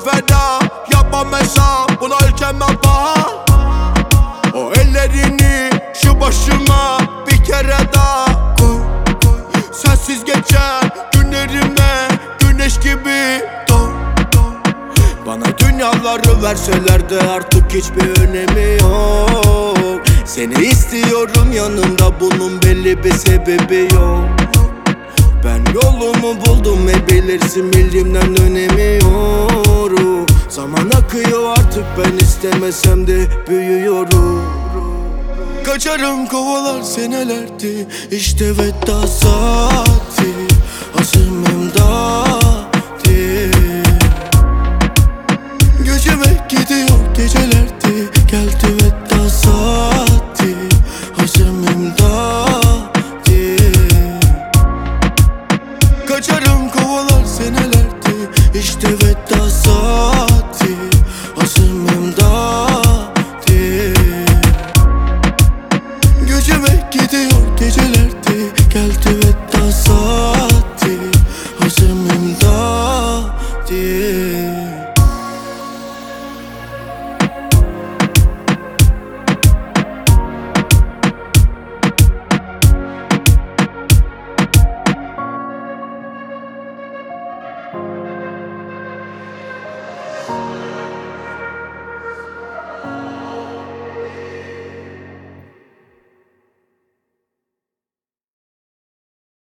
feda, yapmam hesap, buna ülkemden paha. O ellerini şu başıma bir kere daha koy. Sensiz geçer günlerime güneş gibi doğ. Bana dünyaları verseler de artık hiçbir önemi yok. Seni istiyorum yanımda, bunun belli bir sebebi yok. Ben yolumu buldum ve bilirsin, bildiğimden dönemiyorum. Zaman akıyor artık, ben istemesem de büyüyorum. Kaçarım kovalar senelerdi, işte veda saati. Hazırım imdadi. Geceme gidiyor gecelerdi, geldi veda saati. Hazırım imdadi. Kaçarım kovalar senelerdi, işte veda saati. Hazırım imdadi. Geceme gidiyor gecelerdi, geldi veda saati. Hazırım imdadi.